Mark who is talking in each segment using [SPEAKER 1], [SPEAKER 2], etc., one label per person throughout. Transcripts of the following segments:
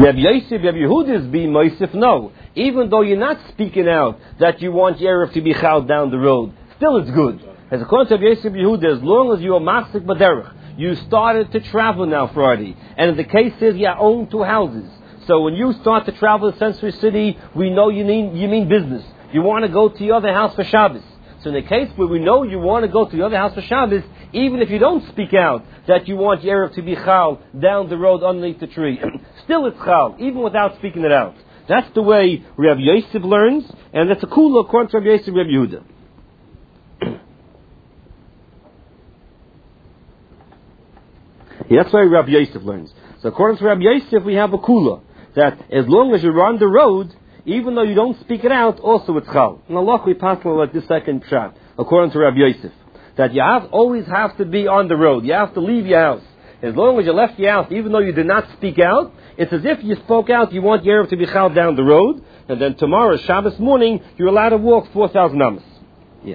[SPEAKER 1] Rabbi Yosef, Rabbi Yehuda is being Moisef, no. Even though you're not speaking out that you want your Erev to be chal down the road, still it's good. As according to Rabbi Yosef, Rabbi Yehuda, as long as you are machzik b'derech, you started to travel now Friday, and the case is you own 2 houses. So when you start to travel to Sensory City, we know you mean business. You want to go to your other house for Shabbos. So in the case where we know you want to go to the other house for Shabbos, even if you don't speak out that you want your Erev to be chal down the road underneath the tree, still it's chal, even without speaking it out. That's the way Rabbi Yosef learns, and that's a kula according to Rabbi Yosef and Rabbi Yehuda. That's why Rabbi Yosef learns. So according to Rabbi Yosef, we have a kula, that as long as you're on the road, even though you don't speak it out, also it's chal. In Allah we pass like this second pshat, according to Rabbi Yosef, that you always have to be on the road. You have to leave your house. As long as you left your house, even though you did not speak out, it's as if you spoke out, you want your Erev to be chal down the road, and then tomorrow, Shabbos morning, you're allowed to walk 4,000 amas. Yeah.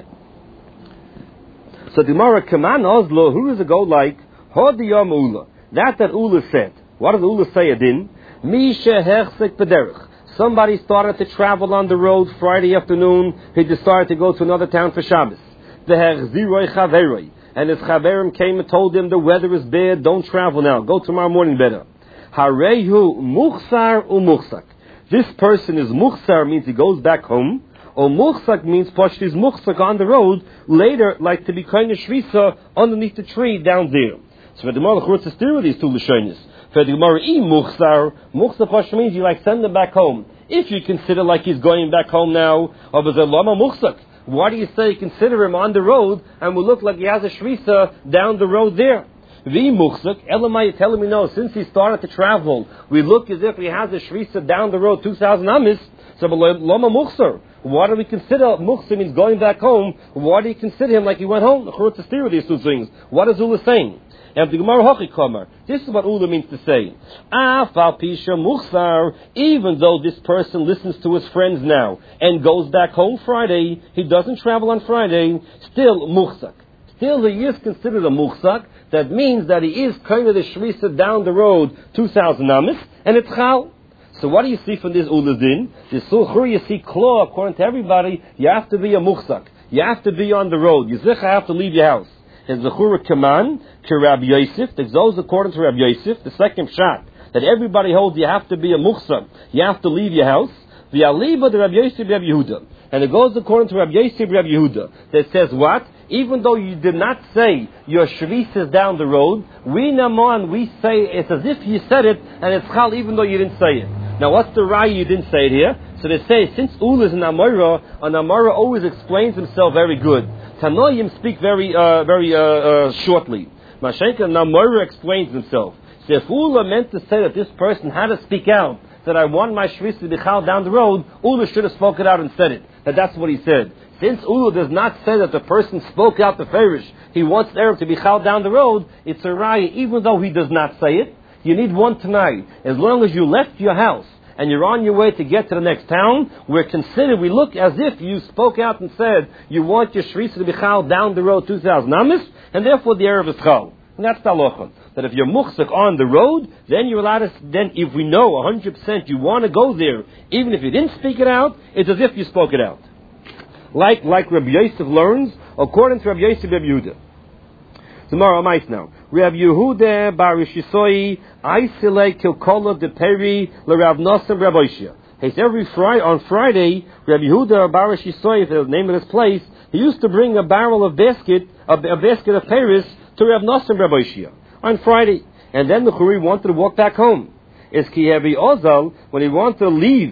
[SPEAKER 1] So the Gemara, Kaman Oslo, who does it go like? Hodiyam Ula. That Ula said. What does Ula say adin? Misha hechsek b'derech. Somebody started to travel on the road Friday afternoon. He decided to go to another town for Shabbos. V'hechziroi chaveroi. And his chaverim came and told him the weather is bad, don't travel now. Go tomorrow morning better. Harehu muchsar umuchsak. This person is muchsar, means he goes back home. Or muchsak means pashti is muchsak on the road. Later, like to be kind of shrisa underneath the tree down there. So for the Gemara, what's the steer with these 2 lashonis? For the Gemara, muchsar pashti means you like send him back home. If you consider like he's going back home now, or lama muchsak. Why do you say consider him on the road and will look like he has a shrisa down the road there? V'muchzak, Elamai telling me no, since he started to travel, we look as if he has a shrisa down the road 2,000 amis, so lama muchsar. Why do we consider muchsar means going back home? Why do you consider him like he went home? To steer with these 2 things. What is Ula saying? And the Gemara Hochi Kamar. This is what Ula means to say. Afal pisha muchsar, even though this person listens to his friends now and goes back home Friday, he doesn't travel on Friday, still muchsak. Still he is considered a muchsak. That means that he is kind of the shrisa down the road 2,000 amis, and it's chal. So what do you see from this Ula din? This sulchur you see claw, according to everybody, you have to be a muchsak. You have to be on the road. You have to leave your house. His Zechura Kaman, to Rabbi Yosef, that goes according to Rabbi Yosef, the second shot, that everybody holds you have to be a muchsak, you have to leave your house, the aliba the Rabbi Yosef Rabbi Yehuda. And it goes according to Rabbi Yosef Rabbi Yehuda, that says what? Even though you did not say your shvis is down the road, we say it's as if you said it, and it's chal even though you didn't say it. Now what's the raya you didn't say it here? So they say, since Ula is an Amora, an Amora always explains himself very good. Tanoim speak very shortly. Mashenka Namora explains himself. So if Ula meant to say that this person had to speak out, that I want my shvis to be chal down the road, Ula should have spoken out and said it. That's what he said. Since Ula does not say that the person spoke out the farish, he wants the Arab to be chal down the road, it's a raya, even though he does not say it. You need one tonight. As long as you left your house and you're on your way to get to the next town, we look as if you spoke out and said you want your shrisa to be chal down the road 2,000 amis, and therefore the Erev is chal. And that's the halacha. That if you're muchsak on the road, then you're allowed to, then if we know 100% you want to go there, even if you didn't speak it out, it's as if you spoke it out. Like Rabbi Yosef learns, according to Rabbi Yosef Rabbi Yehuda. Tomorrow, I'm now. Rabbi Yehuda bar Rishisoi, Aisile Kilkola de Peri, Le Rav Nosson Rabbi Shia. He said on Friday, Rabbi Yehuda bar Rishisoi, the name of this place, he used to bring a barrel of basket of Paris to Rav Nosson Rabbi Shia on Friday. And then the Churi wanted to walk back home. Is Kihevi Ozal, when he wanted to leave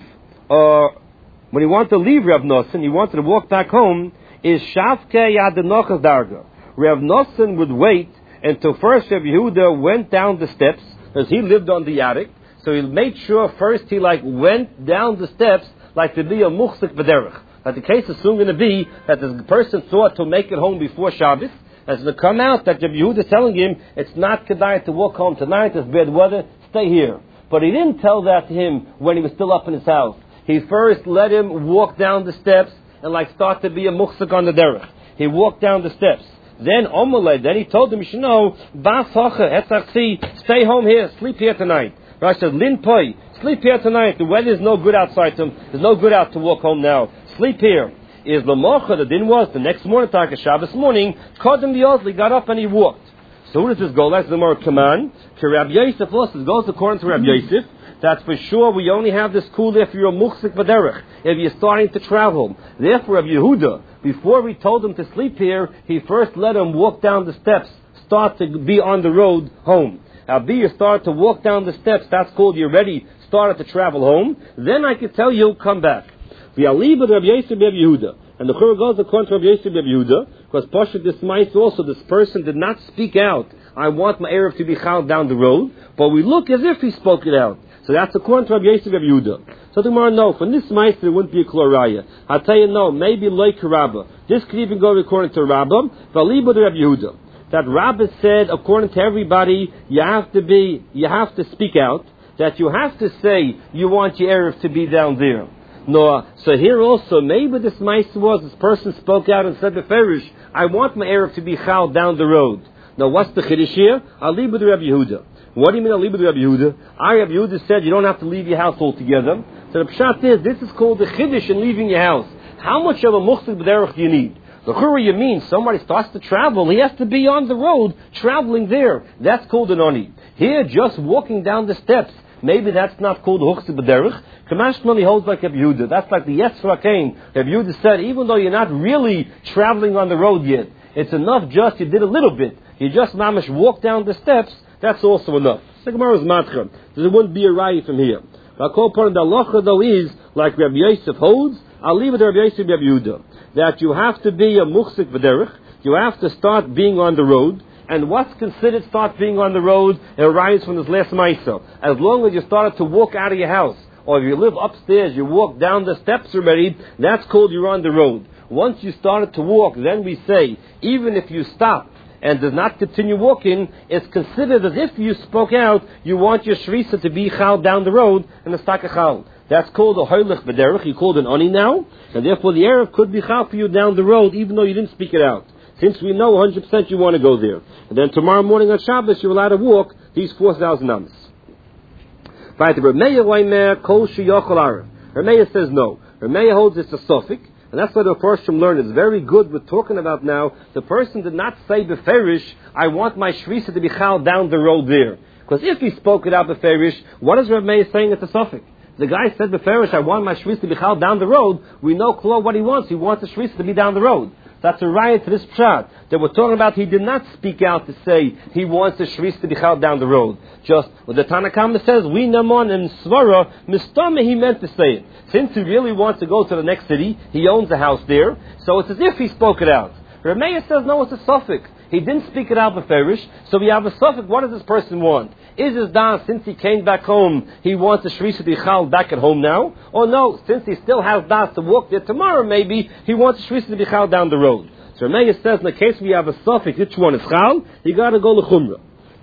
[SPEAKER 1] Rav Nosson, he wanted to walk back home, is Shavke Yadenochas Darga. Rav Nosson would wait until first Rabbi Yehuda went down the steps, as he lived on the attic, so he made sure first he went down the steps like to be a muchzik b'derech. But the case is soon going to be that the person thought to make it home before Shabbos, as to come out that Rabbi Yehuda is telling him it's not kedai to walk home tonight, there's bad weather, stay here. But he didn't tell that to him when he was still up in his house. He first let him walk down the steps and start to be a muchzik on the derech. He walked down the steps. Then then he told him, you should know, stay home here, sleep here tonight. Rashi said, Lin Poi, sleep here tonight. The weather is no good outside. There's no good out to walk home now. Sleep here. Is Lamocha, the din was, the next morning, Taka Shabbos morning, Kodem Biozli got up and he walked. So who does this go? That's the more command. To Rabbi Yosef also, it goes according to Rabbi Yosef, that for sure we only have this cool if you're a muchzik b'derech, if you're starting to travel. Therefore, Rabbi Yehuda, before he told him to sleep here, he first let him walk down the steps, start to be on the road home. Now, you start to walk down the steps, that's called you're ready, started to travel home. Then I can tell you, come back. The Alibah Rabbi Yosef Rabbi Yehuda. And the Chur goes according to Rabbi Yosef Rabbi Yehuda, because Pasha this mice also, this person did not speak out, I want my Erev to be chal down the road, but we look as if he spoke it out. So that's according to Rabbi Yosef Rabbi Yehuda. So tomorrow, no, from this mice there wouldn't be a kloraya. I'll tell you, no, maybe like Rabbah. This could even go according to Rabbah, Valibah Rabbi Yehuda. That Rabbah said, according to everybody, you have to speak out, that you have to say you want your Erev to be down there. No, so here also, maybe this ma'aser was, this person spoke out and said, Beferish, I want my Erev to be chal down the road. Now what's the chiddush here? Alibah Rabbi Yehuda. What do you mean Alibah Rabbi Yehuda? Rabbi Yehuda said you don't have to leave your house altogether. So the pshat is, this is called the chiddush in leaving your house. How much of a muchzik b'derech do you need? The chura you mean, somebody starts to travel, he has to be on the road, traveling there. That's called an oni. Here, just walking down the steps, maybe that's not called huchzik b'derech. Kamashmali holds like Rabbi Yehuda. That's like the Yetzra Kain. Rabbi Yehuda said, even though you're not really traveling on the road yet, it's enough just you did a little bit. You just mamish walk down the steps, that's also enough. The Gemara is matcha. There wouldn't be a raya from here. I'll call upon the halacha though is, like Rabbi Yosef holds, I'll leave it to Rabbi Yosef Rabbi Yehuda, that you have to be a muchzik v'derech, you have to start being on the road, and what's considered start being on the road, it arises from this last ma'aser. As long as you started to walk out of your house, or if you live upstairs, you walk down the steps already, that's called you're on the road. Once you started to walk, then we say, even if you stop and does not continue walking, it's considered as if you spoke out, you want your shrisa to be chal down the road, and the stakha chal. That's called a hoylech b'derech, you called an oni now, and therefore the Erev could be chal for you down the road, even though you didn't speak it out. Since we know 100% you want to go there. And then tomorrow morning on Shabbos, you're allowed to walk these 4,000 amos. Right, Rameya says no. Rameya holds it's a suffix, and that's why the first from learn is very good with talking about now. The person did not say beferish, I want my shrisa to be chal down the road there. Because if he spoke it out beferish, what is Rameya saying it's a suffix? The guy said beferish, I want my shrisa to be chal down the road. We know clearly what he wants. He wants the shrisa to be down the road. That's a riot to this pshat that we're talking about. He did not speak out to say he wants the shris to be held down the road. Just what the Tanakhama says, we namon and svara mistama, he meant to say it. Since he really wants to go to the next city, he owns a house there, so it's as if he spoke it out. Rameya says no, it's a suffix. He didn't speak it out beferish, so we have a suffix. What does this person want? Is his das, since he came back home, he wants the shris to be chal back at home now? Or no, since he still has das to walk there tomorrow, maybe he wants the shris to be chal down the road. So Rameya says, in the case we have a suffix, which one is chal, you got to go l'chumra.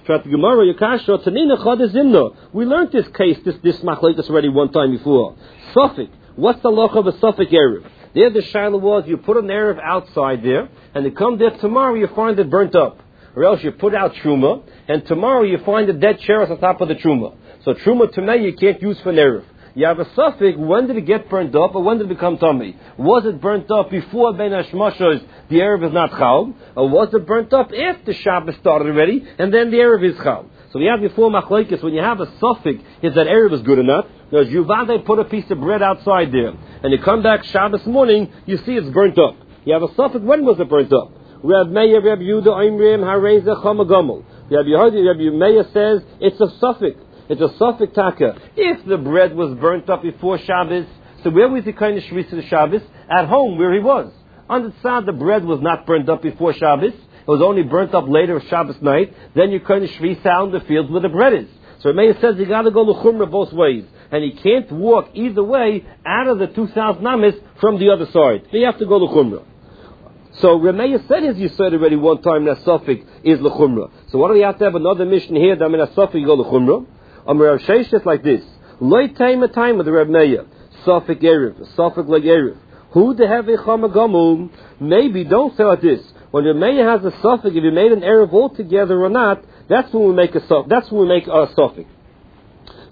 [SPEAKER 1] We learned this case, this machlekes already one time before. Suffix. What's the loch of a suffix erev? There the shaila was, you put an erev outside there, and you come there tomorrow, you find it burnt up. Or else you put out truma, and tomorrow you find the dead cherries on top of the truma. So truma tomei you can't use for an erev. You have a suffix, when did it get burnt up, or when did it become tummy? Was it burnt up before Ben Hashmashos, the erev is not chal, or was it burnt up after Shabbos started already, and then the erev is chal? So we have before machlekes, when you have a suffix, is that erev is good enough? Because Yuvade put a piece of bread outside there, and you come back Shabbos morning, you see it's burnt up. You have a suffix, when was it burnt up? Reb Meir, Reb Yehuda, Oimrim, Hareza, Chamagamel. Reb Meir says it's a suffix. It's a suffix taka. If the bread was burnt up before Shabbos, so where was the kind of shvis to the Shabbos? At home, where he was. On the tzad, the bread was not burnt up before Shabbos. It was only burnt up later Shabbos night. Then you kind of shvis out in the field where the bread is. So Meir says you got to go l'chumra both ways, and he can't walk either way out of the 2,000 amis from the other side. So you have to go l'chumra. So Rameya said his yisod already one time that suffix is l'chumra. So what do we have to have another mission here that a suffix you go l'chumra? Rav Sheish is like this. Loi time of the Reb Meir. Suffix erev. Suffix like erev. Who the have a chamagamum? Maybe don't say like this. When Reb Meir has a suffix, if you made an erev altogether or not, that's when we make a suffix. That's when we make a suffix.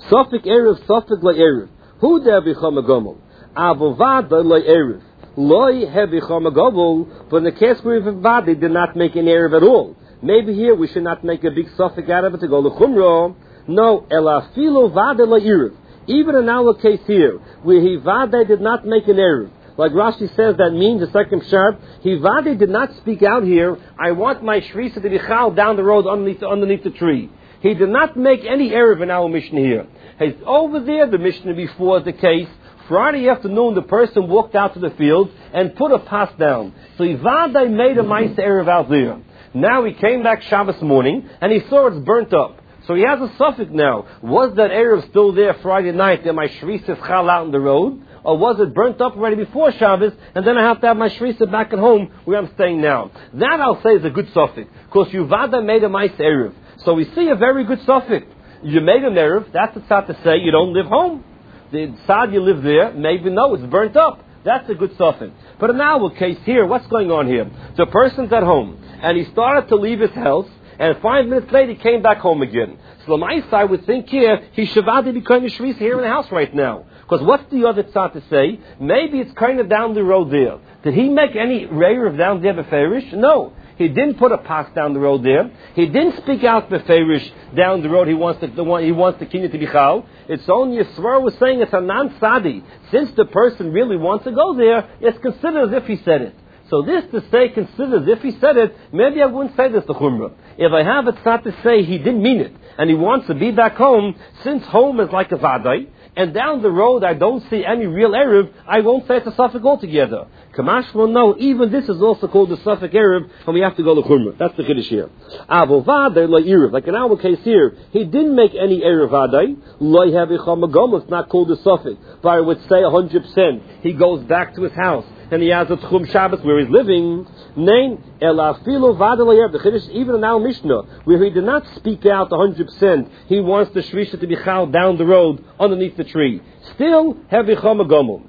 [SPEAKER 1] Sofik Erev, Sofik La Erev. Who there become a gomel? Avovada La Erev. Loi hevicham a gomel. But in the case where Vavad, they did not make an Erev at all. Maybe here we should not make a big suffix out of it to go to Chumrah. No, elafilo vade La Erev. Even in our case here, where Hivade did not make an Erev. Like Rashi says, that means the second pshat. Hivade did not speak out here. I want my shrisa to be chal down the road underneath the tree. He did not make any Erev in our Mishnah here. He's over there, the Mishnah before the case. Friday afternoon, the person walked out to the field and put a pas down. So Hivade made a Ma'aseh Erev out there. Now he came back Shabbos morning and he saw it's burnt up. So he has a suffix now. Was that Erev still there Friday night that my shrisa chal out on the road? Or was it burnt up already before Shabbos, and then I have to have my shrisa back at home where I'm staying now? That I'll say is a good suffix, because Yuvada made a Ma'aseh Erev. So we see a very good suffix. You made an Erev, that's the tzad to say you don't live home. The tzad you live there, maybe no, it's burnt up. That's a good suffix. But in our case here, what's going on here? The person's at home, and he started to leave his house, and 5 minutes later he came back home again. So I would think here, he shavadi became a shrisa here in the house right now. Because what's the other tzad to say? Maybe it's kind of down the road there. Did he make any re'erev down there beferish? No. He didn't put a pas down the road there. He didn't speak out beferish down the road. He wants the kinyan to be chal. It's only Yisrael was saying it's a non-sadi. Since the person really wants to go there, it's considered as if he said it. So this to say considered as if he said it, maybe I wouldn't say this to Chumrah. If I have a tzad to say he didn't mean it, and he wants to be back home, since home is like a vadai, and down the road I don't see any real Erev, I won't say it's a suffix altogether. Kamash will know, even this is also called the suffix Erev, and we have to go to Chumrah. That's the Kiddush here. Avovadai lo Erev. Like in our case here, he didn't make any Erev vadai. Lo hevicham agom, it's not called a suffix. But I would say 100%. He goes back to his house, and he has a Tchum Shabbos where he's living. Nein, elafilo vadai lo Erev. The Kiddush, even in our Mishnah, where he did not speak out 100%, he wants the shrisha to be chal down the road underneath the tree. Still, hevicham agom.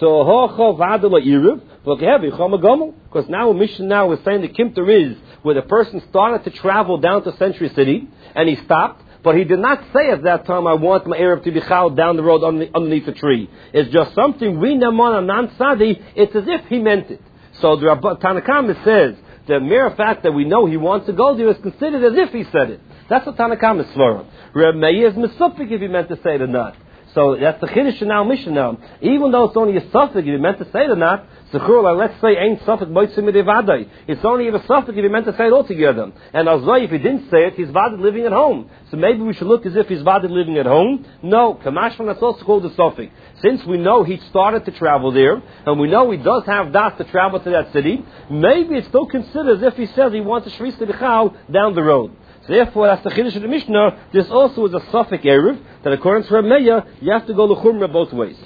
[SPEAKER 1] Because now a mission now is saying the Kimter is where the person started to travel down to Century City and he stopped, but he did not say at that time, I want my Erev to be chal down the road underneath the tree. It's just something we naman a non-sadi, it's as if he meant it. So the Tanakama says the mere fact that we know he wants to go there is considered as if he said it. That's what Tanakama is for. Reb Meir is misupik if he meant to say it or not. So that's the Chiddush in our Mishnah now. Even though it's only a suffix, if you meant to say it or not, let's say ain't suffix moitzim midevadai. It's only a suffix if you meant to say it altogether. And Azai, if he didn't say it, he's vaded living at home. So maybe we should look as if he's vaded living at home. No, Kamashman, that's also called a suffix. Since we know he started to travel there, and we know he does have das to travel to that city, maybe it's still considered as if he says he wants a shris to bichal down the road. So therefore, that's the Chiddush of the Mishnah. This also is a suffix Erev, that according to Reb Meir, you have to go to Chumrah both ways.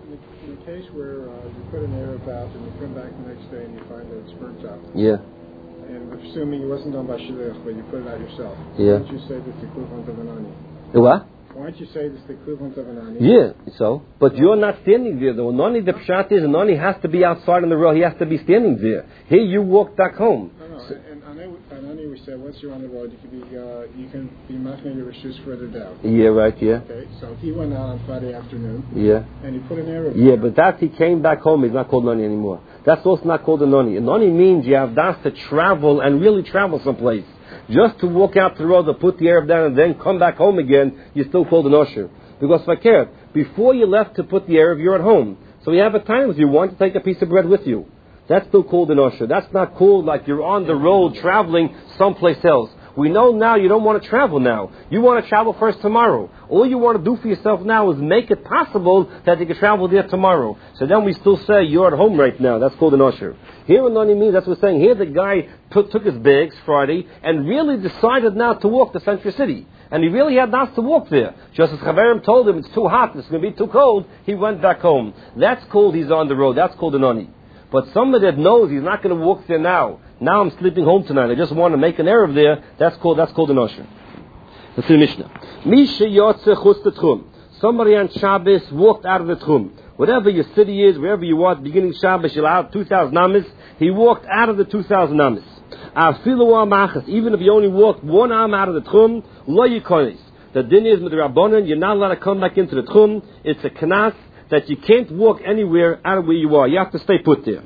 [SPEAKER 2] In the case where you put an Erev out and you come back the next day and you find that it's burnt up.
[SPEAKER 1] Yeah.
[SPEAKER 2] And assuming it wasn't done by Shidduch, but you put it out yourself.
[SPEAKER 1] Yeah.
[SPEAKER 2] Why don't you say that's the equivalent of an ani?
[SPEAKER 1] The what?
[SPEAKER 2] Why don't you say this is the equivalent of an ani?
[SPEAKER 1] Yeah, so. But you're not standing there, though. Noni, the pshat is, Noni has to be outside on the road. He has to be standing there. Here, you walk back home.
[SPEAKER 2] No. So, and ani, we said, once you're on the road, you can be machne your reshus further down.
[SPEAKER 1] Yeah, right, yeah.
[SPEAKER 2] Okay, so he went out on Friday afternoon.
[SPEAKER 1] Yeah.
[SPEAKER 2] And he put an Erev.
[SPEAKER 1] Yeah, but that he came back home, he's not called Noni anymore. That's also not called a Noni. A Noni means you have das to travel and really travel someplace. Just to walk out to the road to put the Erev down and then come back home again, you're still called an Osher. Because Fakir, before you left to put the Erev, you're at home. So you have a time if you want to take a piece of bread with you. That's still called an Osher. That's not called like you're on the road traveling someplace else. We know now you don't want to travel now. You want to travel first tomorrow. All you want to do for yourself now is make it possible that you can travel there tomorrow. So then we still say you're at home right now. That's called an usher. Here in Noni means, that's what we're saying. Here the guy took his bags Friday and really decided now to walk to Century City. And he really had not to walk there. Just as Chaverim told him it's too hot, it's going to be too cold, he went back home. That's called he's on the road. That's called a Noni. But somebody that knows he's not going to walk there now. Now I'm sleeping home tonight. I just want to make an Erev there. That's called an Osher. That's the Mishnah. Misha yotze chutz tchum. Somebody on Shabbos walked out of the tchum. Whatever your city is, wherever you are, beginning Shabbos, you're out 2,000 amis. He walked out of the 2,000 amis. Afilu amachas. Even if he only walked one arm out of the tchum, lo yikonis. The din is with the Rabbanan, you're not allowed to come back into the Tchum. It's a knas that you can't walk anywhere out of where you are. You have to stay put there.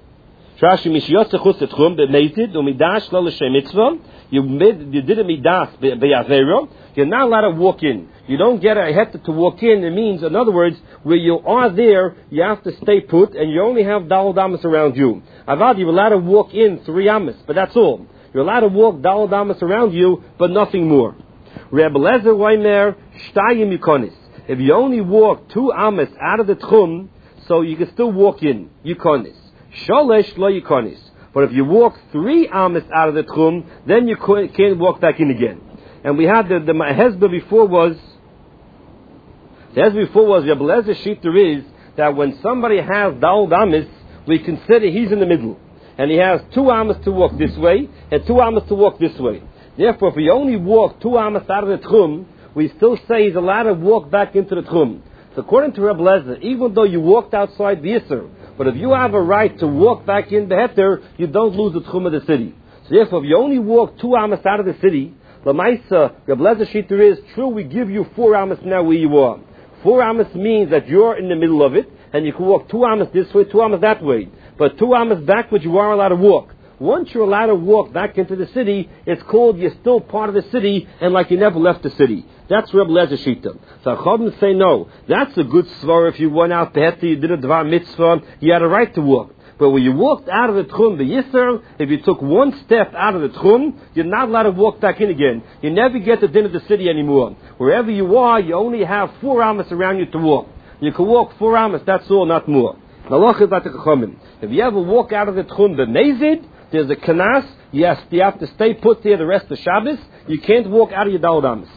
[SPEAKER 1] You did a midas be'avera. You're not allowed to walk in. You don't get a heter to walk in. It means, in other words, where you are there, you have to stay put, and you only have daled amas around you. Avad, you're allowed to walk in 3 amas, but that's all. You're allowed to walk daled amas around you, but nothing more. Reb Lezer Weimer shtayim yukonis. If you only walk 2 amas out of the tchum, so you can still walk in yukonis. Sholesh lo yukonis. But if you walk 3 amas out of the tchum, then you can't walk back in again. And we had the hezbollah before was Reb Lezer Shiter is that when somebody has daled amas, we consider he's in the middle, and he has 2 amas to walk this way and 2 amas to walk this way. Therefore, if we only walk 2 amas out of the tchum, we still say he's allowed to walk back into the tchum. So according to Reb Lezer, even though you walked outside the Yisr, but if you have a right to walk back in the heter, you don't lose the tchum of the city. So therefore, if you only walk 2 amas out of the city, Lamaisa, Reb Lezer Shiter is true. We give you 4 amas now where you are. 4 amas means that you're in the middle of it, and you can walk 2 amas this way, 2 amas that way. But 2 amas backwards, you are allowed to walk. Once you're allowed to walk back into the city, it's called you're still part of the city, and like you never left the city. That's Reb Lezer Shita. So Chaim say no. That's a good svar. If you went out to Heta, you did a Dvar Mitzvah, you had a right to walk. But when you walked out of the Tchum, the Yisr, if you took 1 step out of the Tchum, you're not allowed to walk back in again. You never get the din of the city anymore. Wherever you are, you only have 4 amas around you to walk. You can walk 4 amas, that's all, not more. If you ever walk out of the Tchum, the Nezid, there's a kanas, yes, you have to stay put there the rest of Shabbos. You can't walk out of your daled amas.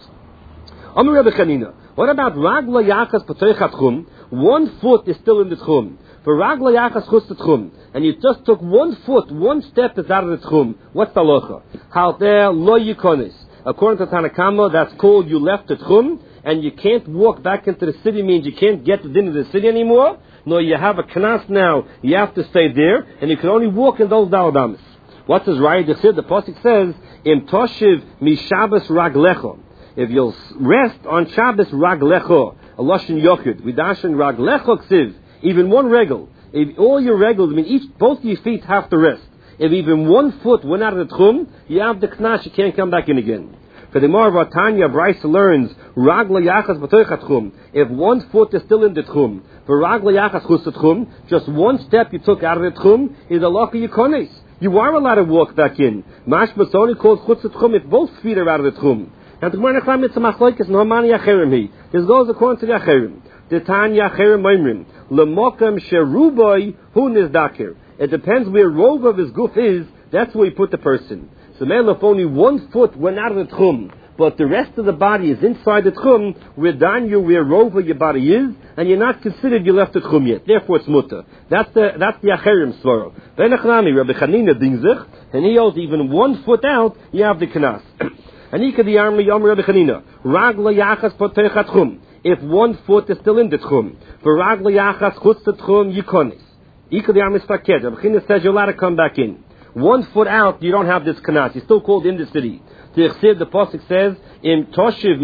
[SPEAKER 1] Amar Rebbe Chanina, what about Ragla Yachas P'toichat Tchum? 1 foot is still in the Tchum. For Ragla Yachas Chutz Tchum, and you just took 1 foot, 1 step is out of the Tchum. What's the halacha? How there lo yikonis. According to Tanakama, that's called you left the Tchum, and you can't walk back into the city, means you can't get into the city anymore. No, you have a knas now, you have to stay there, and you can only walk in those daled amas. What's his right? The pasuk says, Im toshiv mi Shabbos raglecho. If you'll rest on Shabbos raglecho, a lashon yochid, vidashin raglecho ksiv, even 1 regel. If all your regels, both your feet have to rest. If even 1 foot went out of the tchum, you have the knas, you can't come back in again. For the Gemara of Tanya, Bryce learns, Ragla Yachas B'toichat Tchum, if 1 foot is still in the tchum, for Ragla Yachas Chutz Tchum, just 1 step you took out of the tchum, is a loch yikonis. You are allowed to walk back in. Mashmas only called Chutz Tchum if both feet are out of the tchum. And the Gemara Nechlam, it's a machlokes, no mani acherim he. This goes according to the acherim. The Tanya acherim oimrim, L'mokam sheruboy hu nizdakir. It depends where rov of his guf is, that's where you put the person. So man, if only 1 foot went out of the tchum, but the rest of the body is inside the tchum, where rov of your body is, and you're not considered you left the tchum yet. Therefore it's mutter. That's the acherim svara. Benachnami, Rabbi Chanina dingzich, and he holds even 1 foot out, you have the knas. And he could the army Yom Rabbi Chanina, Ragla Yachas Potechat Tchum. If 1 foot is still in the tchum, for Ragla Yachas Chutz Tchum Yikonis. He could the army Spaked. Rabbi Chanina says you're allowed to come back in. 1 foot out, you don't have this kanas. You're still called in the city. The pasuk says, "Im toshiv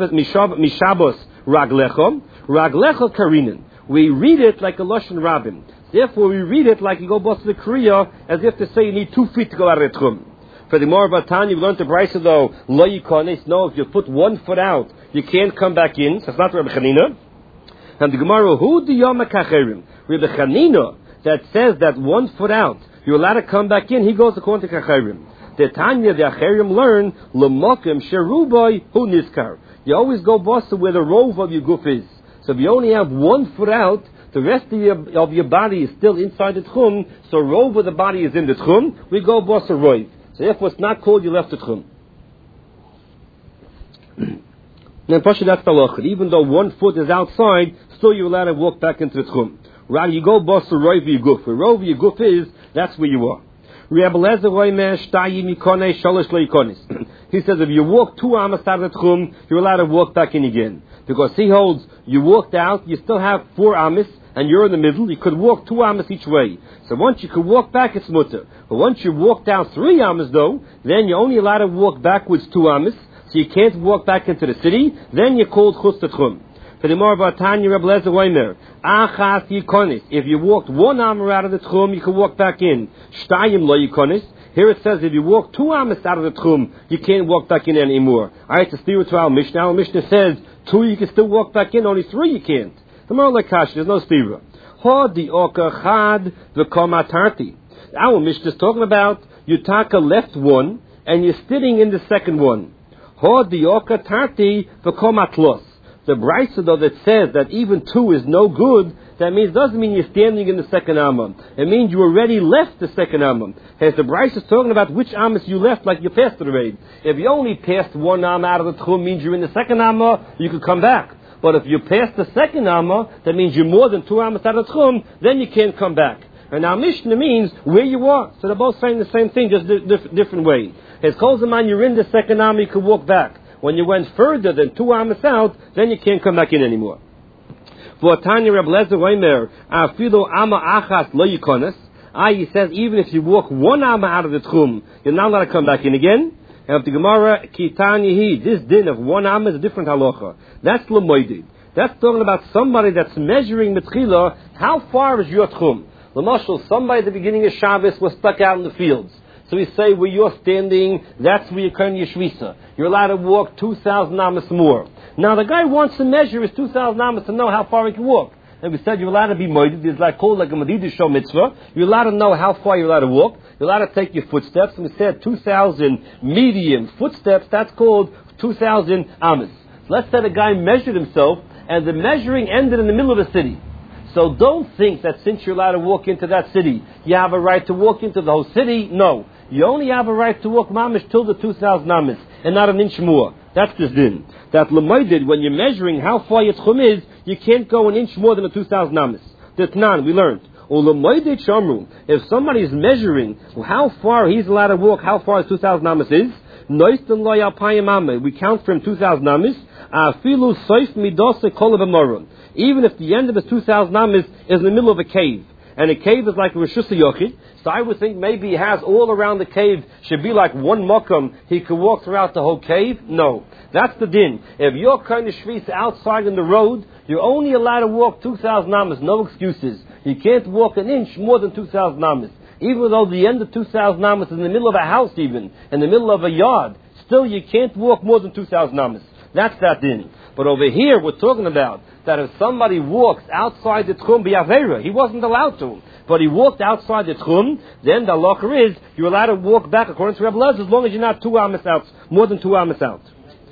[SPEAKER 1] mishabos raglecho karinen." We read it like a lashon rabbin. Therefore, we read it like you go boss to the Korea, as if to say you need 2 feet to go out of the tchum. For the more about Tanya, we learned the brisa though, lo yikonis. No, if you put 1 foot out, you can't come back in. So that's not Rabbi Chanina. And the Gemara, who the yom kacherim? Rabbi Chanina that says that 1 foot out, you're allowed to come back in. He goes according to kacherim. The Tanya, the Acherim learn, L'mokim sheruboy hu niskar. You always go bossa where the rov of your guf is. So if you only have 1 foot out, the rest of your body is still inside the tchum, so rov of the body is in the tchum, we go bossa rov. So therefore it's not called you left the tchum. Then Pasha, that's the halacha. Even though 1 foot is outside, still you're allowed to walk back into the tchum. Rather, you go bossa rov of your guf. Where rov of your guf is, that's where you are. He says if you walk 2 amas out of the tchum, you're allowed to walk back in again. Because he holds, you walked out, you still have 4 amas, and you're in the middle, you could walk 2 amas each way. So once you could walk back, it's mutter. But once you walked out 3 amas though, then you're only allowed to walk backwards 2 amas. so you can't walk back into the city, then you're called chutz l'tchum. For the more about Tanya Reb Lezer Weimer, achas yikonis. If you walked one amah out of the tchum, you can walk back in. Shtayim lo yikonis. Here it says if you walk 2 amas out of the tchum, you can't walk back in anymore. Alright, it's steer to our Mishnah. Our Mishnah says 2 you can still walk back in, only 3 you can't. The more like kash, there's no stira. Hod di oka chad v'koma tarti. Our Mishnah is talking about you take a left one and you're sitting in the second one. Hod di oka tarti v'koma tlos. The brayso though that says that even 2 is no good, that means doesn't mean you're standing in the second amma. It means you already left the second amma. As the brayso is talking about which ammas you left, like you passed it already. If you only passed 1 amma out of the tchum, means you're in the second amma, you can come back. But if you pass the second amma, that means you're more than 2 ammas out of the tchum, then you can't come back. And now Mishnah means where you are. So they're both saying the same thing, just different way. As Kolzaman, you're in the second amma, you can walk back. When you went further than 2 ammas out, then you can't come back in anymore. For Tanya Reb Lezer Weimer, afilu amma achas lo yikonas. He says even if you walk 1 amma out of the tchum, you're not allowed to come back in again. And of the Gemara, Kitani hi, this din of 1 amma is a different halacha. That's l'moidid. That's talking about somebody that's measuring mitchila, how far is your tchum? L'mashal, somebody at the beginning of Shabbos was stuck out in the fields. So we say where you're standing, that's where you're current Yeshvisa. You're allowed to walk 2,000 amas more. Now the guy wants to measure his 2,000 amas to know how far he can walk. And we said you're allowed to be moeded. It's like called like a medida show mitzvah. You're allowed to know how far you're allowed to walk. You're allowed to take your footsteps. And we said 2,000 medium footsteps. That's called 2,000 amas. So let's say the guy measured himself, and the measuring ended in the middle of the city. So don't think that since you're allowed to walk into that city, you have a right to walk into the whole city. No. You only have a right to walk mamish till the 2,000 amas, and not an inch more. That's the din. That l'moidid, when you're measuring how far your tchum is, you can't go an inch more than the 2,000 amas. D'tnan, we learned. Or l'moidid shamru, if somebody is measuring how far he's allowed to walk, how far his 2,000 amas is, noistan lo yapayim ame, we count for him 2,000 amas, afilu soif midose kol b'morun. Even if the end of his 2,000 amas is in the middle of a cave, and a cave is like a Rishus HaYochid, so I would think maybe he has all around the cave, should be like one makam, he could walk throughout the whole cave? No. That's the din. If you're kind of shvisa outside in the road, you're only allowed to walk 2,000 amas, no excuses. You can't walk an inch more than 2,000 amas. Even though the end of 2,000 amas is in the middle of a house even, in the middle of a yard, still you can't walk more than 2,000 amas. That's that din. But over here, we're talking about that if somebody walks outside the tchum b'yavera, he wasn't allowed to, but he walked outside the tchum, then the halacha is you're allowed to walk back according to Reb Lezer as long as you're not 2 amas out, more than 2 amas out.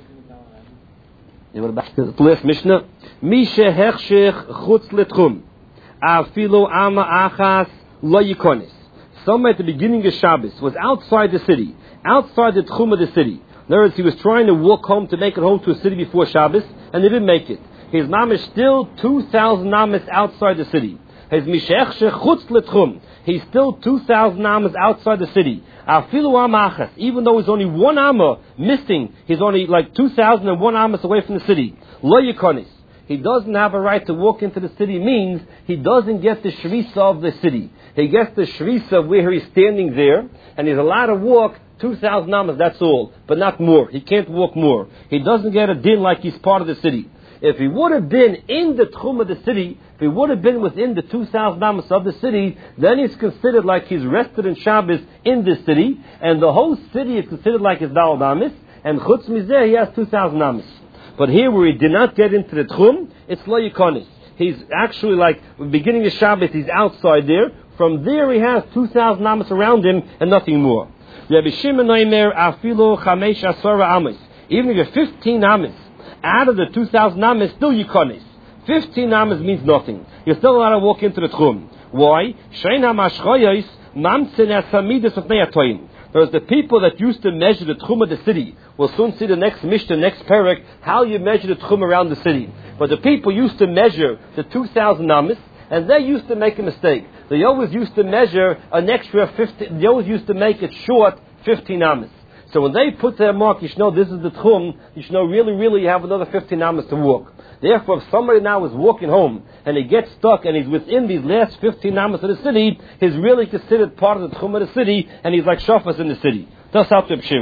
[SPEAKER 1] The last Mishnah, Misha hechshech chutz letchum, afilu ama achas lo yikonis. Somebody at the beginning of Shabbos was outside the city, outside the tchum of the city. In other words, he was trying to walk home to make it home to a city before Shabbos, and he didn't make it. His nam is still 2,000 amas outside the city. His mishech shechutz letchum. He's still 2,000 amas outside the city. Afilu amachas. Even though he's only 1 amma missing, he's only like 2,001 amas away from the city. Lo yikonis. He doesn't have a right to walk into the city means he doesn't get the shrisa of the city. He gets the shrisa of where he's standing there, and he's allowed to walk 2,000 amas, that's all, but not more. He can't walk more. He doesn't get a din like he's part of the city. If he would have been in the tchum of the city, if he would have been within the 2,000 amas of the city, then he's considered like he's rested in Shabbos in this city, and the whole city is considered like his daled amas, and chutz mizeh he has 2,000 amas. But here where he did not get into the tchum, it's lo yikonis. He's actually like, beginning of Shabbos, he's outside there. From there he has 2,000 amas around him and nothing more. Rabbi Shimon Omer afilu chamesh asara amas. Even if you're 15 amas, out of the 2,000 amas, still yikonis. 15 amas means nothing. You're still allowed to walk into the tchum. Why? Shein hamashchoyos mamtsin asamidas ofnei atoim. There's the people that used to measure the tchum of the city. We'll soon see the next Mishnah, next parak, how you measure the tchum around the city. But the people used to measure the 2,000 amas, and they used to make a mistake. They always used to measure an extra 50, they always used to make it short 15 amas. So when they put their mark, you should know this is the tchum, you should know really you have another 15 amas to walk. Therefore, if somebody now is walking home and he gets stuck and he's within these last 15 amas of the city, he's really considered part of the tchum of the city, and he's like shofas in the city. That's how to Shimon.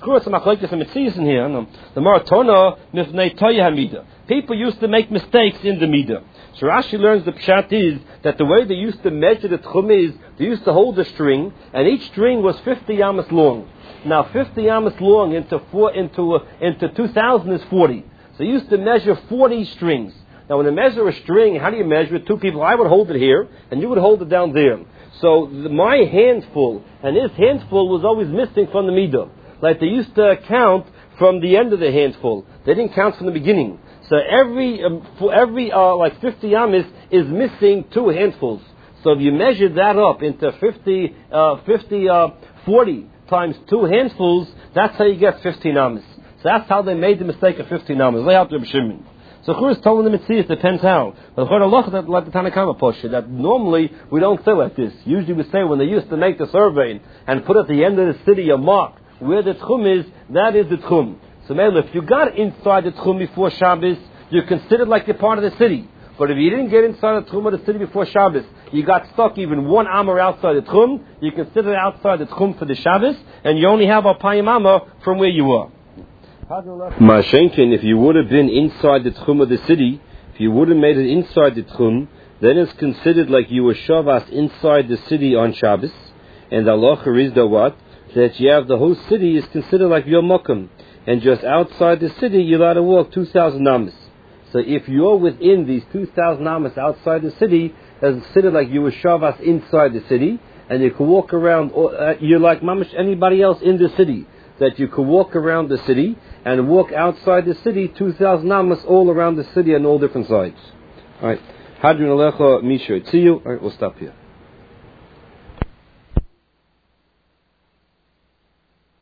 [SPEAKER 1] course, the machlokes and mitzias in here. No. The maratona mifnei toya hamida. People used to make mistakes in the midah. So Rashi learns the pshat is that the way they used to measure the tchum is they used to hold a string, and each string was 50 yamas long. Now 50 yamas long into 2,000 is 40. So they used to measure 40 strings. Now when they measure a string, how do you measure it? Two people. I would hold it here, and you would hold it down there. So my handful and his handful was always missing from the midah. Like they used to count from the end of the handful. They didn't count from the beginning. So every 50 yamis is missing 2 handfuls. So if you measure that up into 40 times 2 handfuls, that's how you get 15 yamis. So that's how they made the mistake of 15 yamis. Lay out to Reb Shimon. So Churus told them the Mitzias, depends how. But Allah, like the Tanakama Posha, that normally we don't say like this. Usually we say when they used to make the survey and put at the end of the city a mark where the tchum is, that is the tchum. So Mele, if you got inside the tchum before Shabbos, you're considered like you're part of the city. But if you didn't get inside the tchum of the city before Shabbos, you got stuck even 1 amar outside the tchum, you're considered outside the tchum for the Shabbos, and you only have a payim amar from where you are. Mashenkin, if you would have been inside the tchum of the city, if you would have made it inside the tchum, then it's considered like you were shavas inside the city on Shabbos, and the halacha is the what? That you have the whole city is considered like your mokum, and just outside the city you're allowed to walk 2,000 amas. So if you're within these 2,000 amas outside the city, it's considered like you were shavas inside the city, and you can walk around. You're like mamash anybody else in the city, that you can walk around the city and walk outside the city 2,000 amas all around the city on all different sides. All right, Hadron Alecha Misha. See you. All right, we'll stop here.